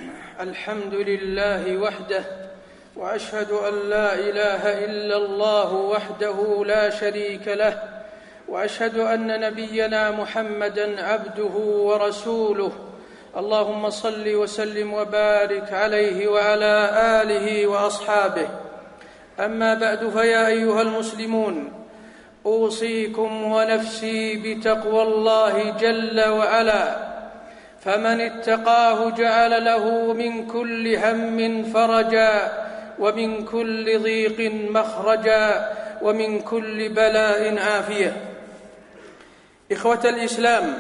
الحمد لله وحده، وأشهد أن لا إله إلا الله وحده لا شريك له، وأشهد أن نبينا محمدًا عبده ورسوله. اللهم صل وسلم وبارك عليه وعلى آله وأصحابه. أما بعد، فيا أيها المسلمون، أوصيكم ونفسي بتقوى الله جل وعلا، فمن اتقاه جعل له من كل هم فرجا، ومن كل ضيق مخرجا، ومن كل بلاء عافية. إخوة الإسلام،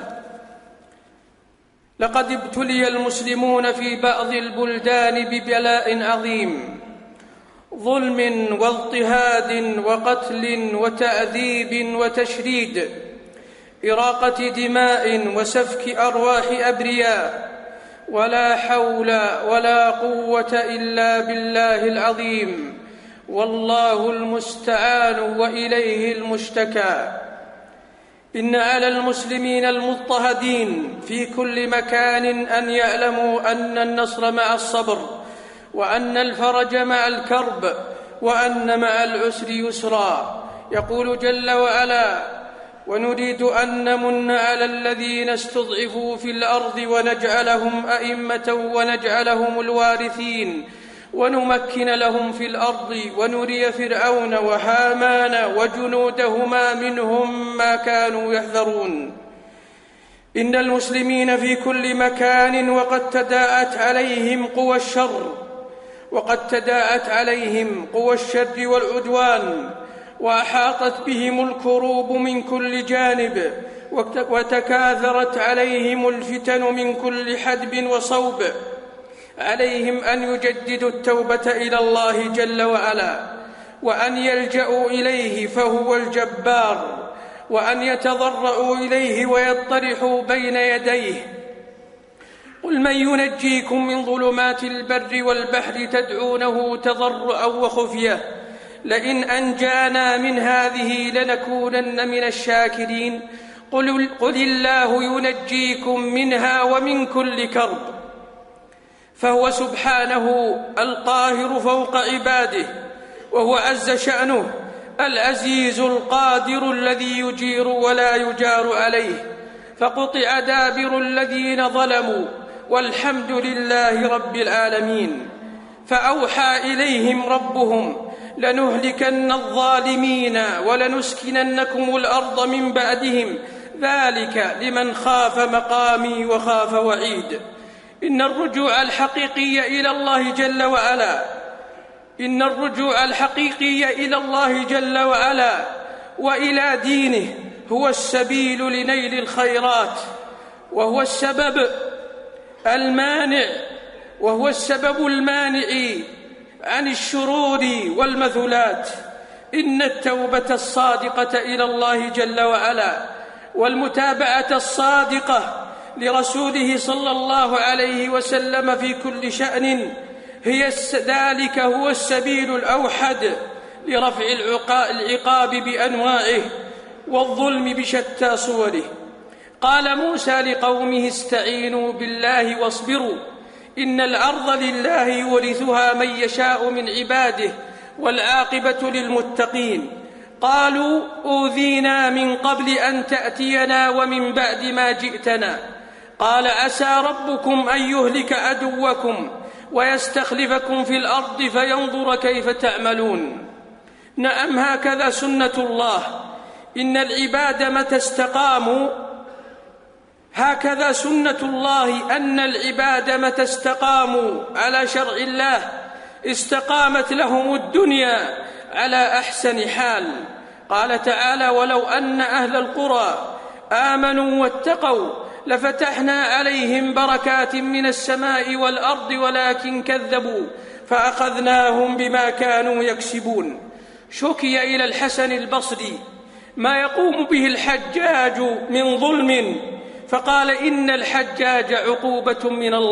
لقد ابتلي المسلمون في بعض البلدان ببلاء عظيم، ظلم واضطهاد وقتل وتعذيب وتشريد، إراقة دماء وسفك أرواح أبرياء، ولا حول ولا قوة إلا بالله العظيم، والله المستعان وإليه المشتكى. إن على المسلمين المضطهدين في كل مكان أن يعلموا أن النصر مع الصبر، وأن الفرج مع الكرب، وأن مع العسر يسرا. يقول جل وعلا: ونريد أن نمن على الذين استضعفوا في الأرض ونجعلهم أئمة ونجعلهم الوارثين ونمكن لهم في الأرض ونري فرعون وهامان وجنودهما منهم ما كانوا يحذرون. إن المسلمين في كل مكان وقد تداعت عليهم قوى الشر والعدوان، وأحاطت بهم الكروب من كل جانب، وتكاثرت عليهم الفتن من كل حدب وصوب. عليهم أن يجددوا التوبة إلى الله جل وعلا، وأن يلجأوا إليه فهو الجبار، وأن يتضرعوا إليه ويضطرحوا بين يديه. قل من ينجيكم من ظلمات البر والبحر تدعونه تضرعا وخفية لئن أنجانا من هذه لنكونن من الشاكرين. قل الله ينجيكم منها ومن كل كرب. فهو سبحانه القاهر فوق عباده، وهو عز شأنه العزيز القادر الذي يجير ولا يجار عليه. فقطع دابر الذين ظلموا، والحمد لله رب العالمين. فأوحى إليهم ربهم: لنهلكن الظالمين ولنسكننكم الأرض من بعدهم، ذلك لمن خاف مقامي وخاف وعيد. إن الرجوع الحقيقي إلى الله جل وعلا وإلى دينه هو السبيل لنيل الخيرات، وهو السبب المانع عن الشرور والمثلات. إن التوبة الصادقة إلى الله جل وعلا والمتابعة الصادقة لرسوله صلى الله عليه وسلم في كل شأن ذلك هو السبيل الأوحد لرفع العقاب بأنواعه والظلم بشتى صوره. قال موسى لقومه: استعينوا بالله واصبروا، إن الأرض لله يورثها من يشاء من عباده والعاقبة للمتقين. قالوا: أوذينا من قبل أن تأتينا ومن بعد ما جئتنا. قال: عسى ربكم أن يهلك عدوكم ويستخلفكم في الأرض فينظر كيف تعملون. نعم، هكذا سنة الله. إن العباد متى استقاموا، هكذا سنة الله، أن العباد متى استقاموا على شرع الله استقامت لهم الدنيا على أحسن حال. قال تعالى: ولو أن أهل القرى آمنوا واتقوا لفتحنا عليهم بركات من السماء والأرض ولكن كذبوا فأخذناهم بما كانوا يكسبون. شكي إلى الحسن البصري ما يقوم به الحجاج من ظلم، فقال: إن الحجاج عقوبة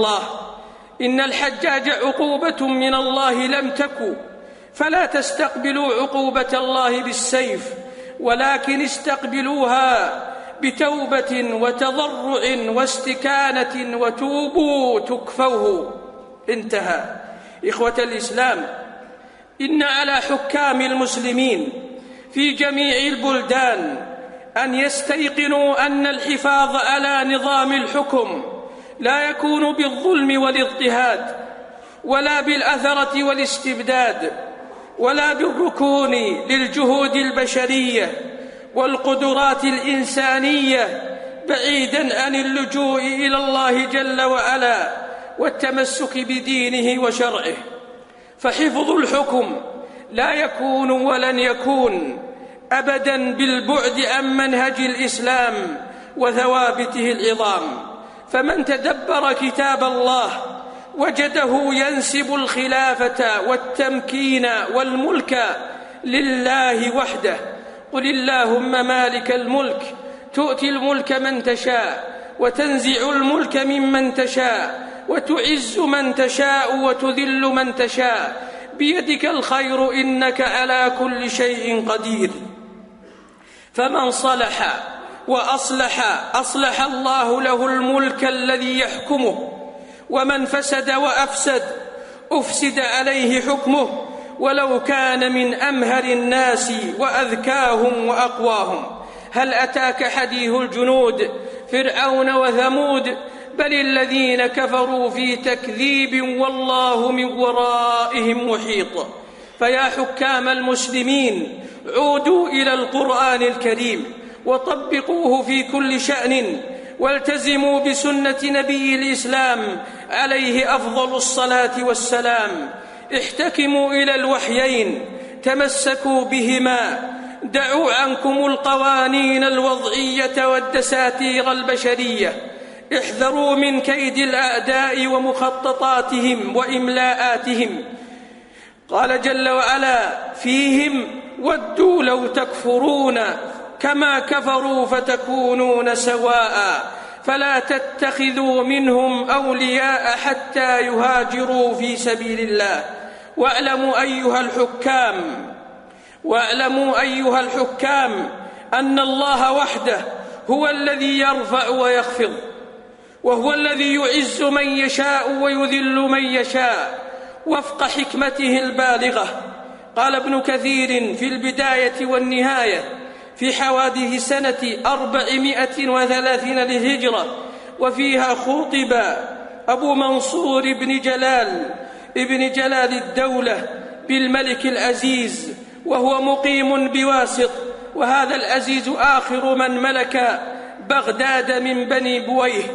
من الله لم تكن، فلا تستقبلوا عقوبة الله بالسيف، ولكن استقبلوها بتوبة وتضرع واستكانة وتوبوا تكفوه. انتهى. إخوة الإسلام، إن على حكام المسلمين في جميع البلدان أن يستيقنوا أن الحفاظ على نظام الحكم لا يكون بالظلم والاضطهاد، ولا بالأثرة والاستبداد، ولا بالركون للجهود البشرية والقدرات الإنسانية، بعيداً عن اللجوء إلى الله جل وعلا والتمسك بدينه وشرعه. فحفظ الحكم لا يكون ولن يكون أبداً بالبعد عن منهج الإسلام وثوابته العظام. فمن تدبر كتاب الله وجده ينسب الخلافة والتمكين والملك لله وحده. قل اللهم مالك الملك تؤتي الملك من تشاء وتنزع الملك ممن تشاء وتعز من تشاء وتذل من تشاء بيدك الخير إنك على كل شيء قدير. فمن صلح وأصلح أصلح الله له الملك الذي يحكمه، ومن فسد وأفسد أفسد عليه حكمه، ولو كان من أمهر الناس وأذكاهم وأقواهم. هل أتاك حديث الجنود فرعون وثمود؟ بل الذين كفروا في تكذيب والله من ورائهم محيط. فيا حكام المسلمين، عودوا إلى القرآن الكريم وطبقوه في كل شأن، والتزموا بسنة نبي الإسلام عليه أفضل الصلاة والسلام. احتكموا إلى الوحيين، تمسكوا بهما، دعوا عنكم القوانين الوضعية والدساتير البشرية، احذروا من كيد الأعداء ومخططاتهم وإملاءاتهم. قال جل وعلا فيهم: ودوا لو تكفرون كما كفروا فتكونون سواء، فلا تتخذوا منهم أولياء حتى يهاجروا في سبيل الله. واعلموا أيها الحكام أن الله وحده هو الذي يرفع ويخفض، وهو الذي يعز من يشاء ويذل من يشاء وفق حكمته البالغة. قال ابن كثير في البداية والنهاية في حوادث سنة 430 للهجرة، وفيها خُطب أبو منصور ابن جلال الدولة بالملك العزيز، وهو مقيم بواسط، وهذا العزيز آخر من ملك بغداد من بني بويه.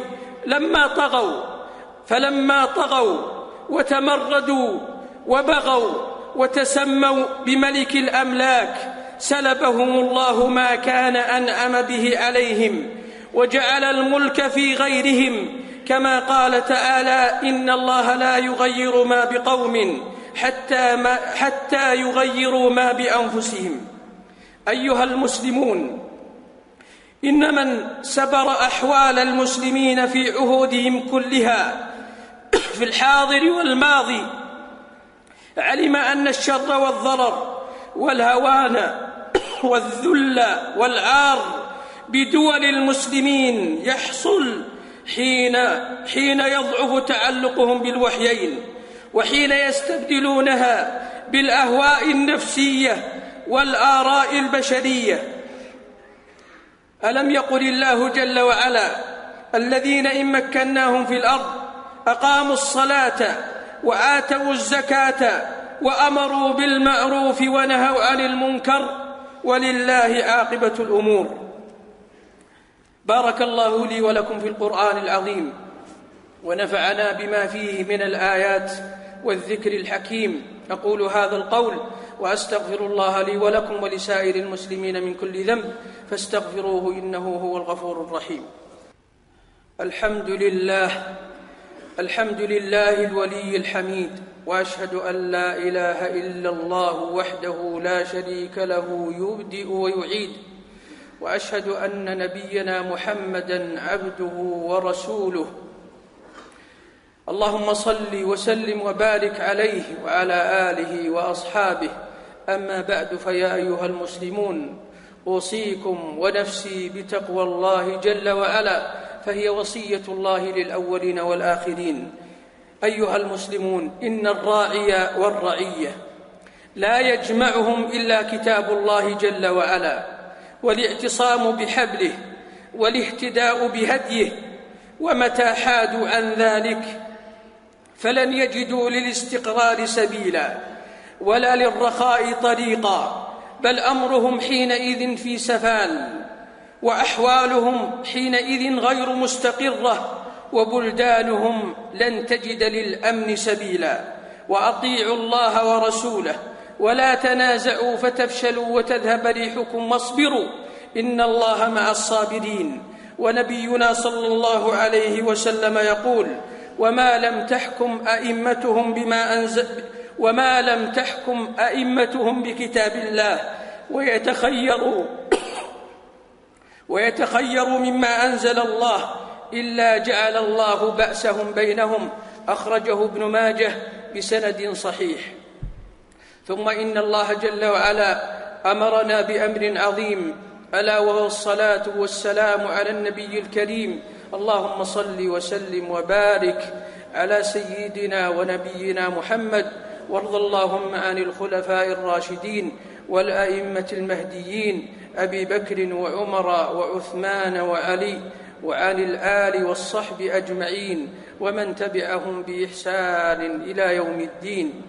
فلما طغوا وتمردوا وبغوا وتسموا بملك الأملاك، سلبهم الله ما كان أنعم به عليهم وجعل الملك في غيرهم، كما قال تعالى: إن الله لا يغير ما بقوم حتى يغيروا ما بأنفسهم. أيها المسلمون، إن من سبر أحوال المسلمين في عهودهم كلها في الحاضر والماضي علم أن الشر والضرر والهوان والذل والعار بدول المسلمين يحصل حين يضعف تعلقهم بالوحيين، وحين يستبدلونها بالأهواء النفسية والآراء البشرية. ألم يقل الله جل وعلا: الذين إن مكناهم في الأرض أقاموا الصلاة وآتوا الزكاة وأمروا بالمعروف ونهوا عن المنكر ولله عاقبة الأمور. بارك الله لي ولكم في القرآن العظيم، ونفعنا بما فيه من الآيات والذكر الحكيم. أقول هذا القول وأستغفر الله لي ولكم ولسائر المسلمين من كل ذنب، فاستغفروه إنه هو الغفور الرحيم. الحمد لله الولي الحميد، وأشهد أن لا إله إلا الله وحده لا شريك له يبدئ ويعيد، وأشهد أن نبينا محمدًا عبده ورسوله. اللهم صل وسلم وبارك عليه وعلى آله وأصحابه. أما بعد، فيا أيها المسلمون، أوصيكم ونفسي بتقوى الله جل وعلا، فهي وصية الله للأولين والآخرين. أيها المسلمون، إن الراعي والرعية لا يجمعهم إلا كتاب الله جل وعلا، والاعتصام بحبله والاهتداء بهديه، ومتى حادوا عن ذلك فلن يجدوا للاستقرار سبيلا ولا للرخاء طريقا، بل أمرهم حينئذ في سفال، وأحوالهم حينئذ غير مستقرة، وبلدانهم لن تجد للأمن سبيلا. وأطيعوا الله ورسوله ولا تنازعوا فتفشلوا وتذهب ريحكم، واصبروا إن الله مع الصابرين. ونبينا صلى الله عليه وسلم يقول: وما لم تحكم أئمتهم بكتاب الله ويتخيروا مما أنزل الله إلا جعل الله بأسهم بينهم. أخرجه ابن ماجه بسند صحيح. ثم إن الله جل وعلا أمرنا بأمر عظيم، ألا وهو الصلاة والسلام على النبي الكريم. اللهم صل وسلم وبارك على سيدنا ونبينا محمد، وارض اللهم عن الخلفاء الراشدين والأئمة المهديين أبي بكر وعمر وعثمان وعلي، وعن الآل والصحب أجمعين، ومن تبعهم بإحسان إلى يوم الدين.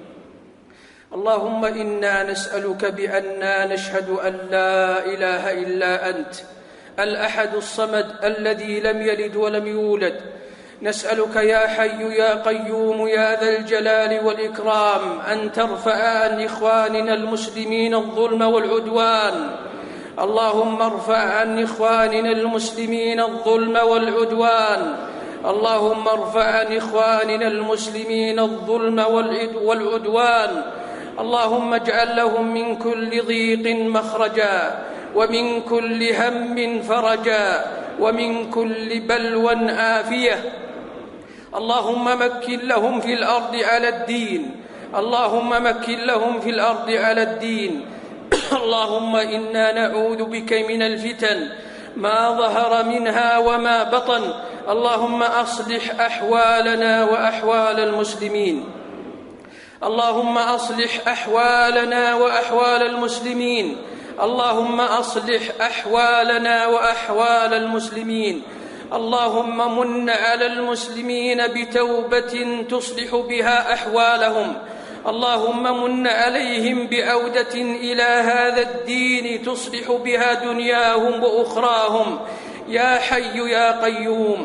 اللهم إنا نسألك بأننا نشهد أن لا إله إلا أنت الأحد الصمد الذي لم يلد ولم يولد. نسألك يا حي يا قيوم يا ذا الجلال والإكرام أن ترفع عن إخواننا المسلمين الظلم والعدوان. اللهم ارفع عن إخواننا المسلمين الظلم والعدوان. اللهم ارفع عن إخواننا المسلمين الظلم والعدوان. اللهم اجعل لهم من كل ضيق مخرجا، ومن كل هم فرجا، ومن كل بلوى عافية. اللهم مكن لهم في الأرض على الدين. اللهم مكن لهم في الأرض على الدين. اللهم إنا نعوذ بك من الفتن ما ظهر منها وما بطن. اللهم أصلح أحوالنا وأحوال المسلمين. اللهم أصلح أحوالنا وأحوال المسلمين. اللهم أصلح أحوالنا وأحوال المسلمين. اللهم من على المسلمين بتوبة تصلح بها أحوالهم. اللهم من عليهم بعودة إلى هذا الدين تصلح بها دنياهم وأخراهم يا حي يا قيوم.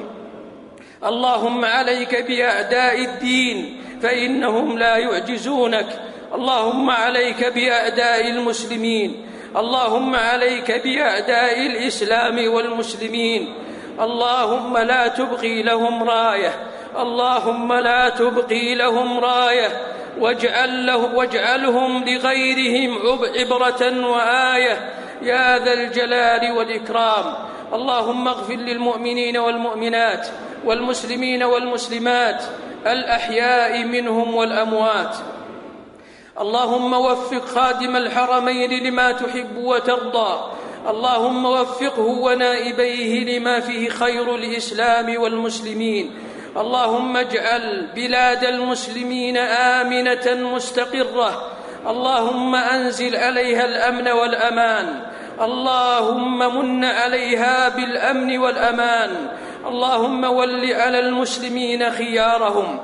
اللهم عليك بأعداء الدين فإنهم لا يعجزونك. اللهم عليك بأعداء المسلمين. اللهم عليك بأعداء الإسلام والمسلمين. اللهم لا تبقي لهم راية. اللهم لا تبقي لهم راية، واجعلهم لغيرهم عبرة وآية يا ذا الجلال والإكرام. اللهم اغفر للمؤمنين والمؤمنات والمسلمين والمسلمات الأحياء منهم والأموات. اللهم وفق خادم الحرمين لما تحب وترضى. اللهم وفقه ونائبيه لما فيه خير الإسلام والمسلمين. اللهم اجعل بلاد المسلمين آمنة مستقرة. اللهم أنزل عليها الأمن والأمان. اللهم من عليها بالأمن والأمان. اللهم ول على المسلمين خيارهم.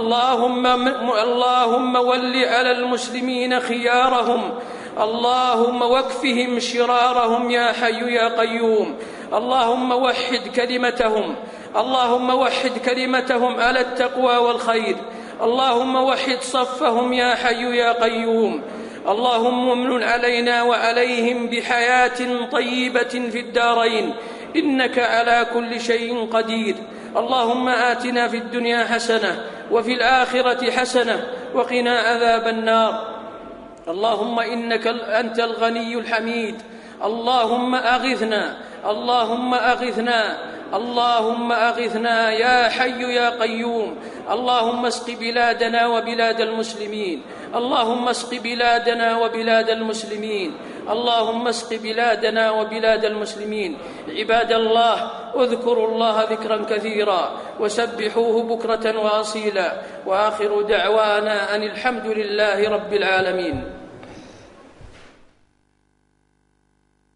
اللهم ول على المسلمين خيارهم. اللهم واكفهم شرارهم يا حي يا قيوم. اللهم وحد كلمتهم. اللهم وحد كلمتهم على التقوى والخير. اللهم وحد صفهم يا حي يا قيوم. اللهم امن علينا وعليهم بحياة طيبة في الدارين إنك على كل شيء قدير. اللهم آتنا في الدنيا حسنة وفي الآخرة حسنة وقنا عذاب النار. اللهم إنك أنت الغني الحميد. اللهم أغثنا. اللهم أغثنا. اللهم أغثنا يا حي يا قيوم. اللهم اسق بلادنا وبلاد المسلمين. اللهم اسق بلادنا وبلاد المسلمين. اللهم اسق بلادنا وبلاد المسلمين. عباد الله، اذكروا الله ذكرا كثيرا وسبحوه بكرة وأصيلا، وآخر دعوانا أن الحمد لله رب العالمين.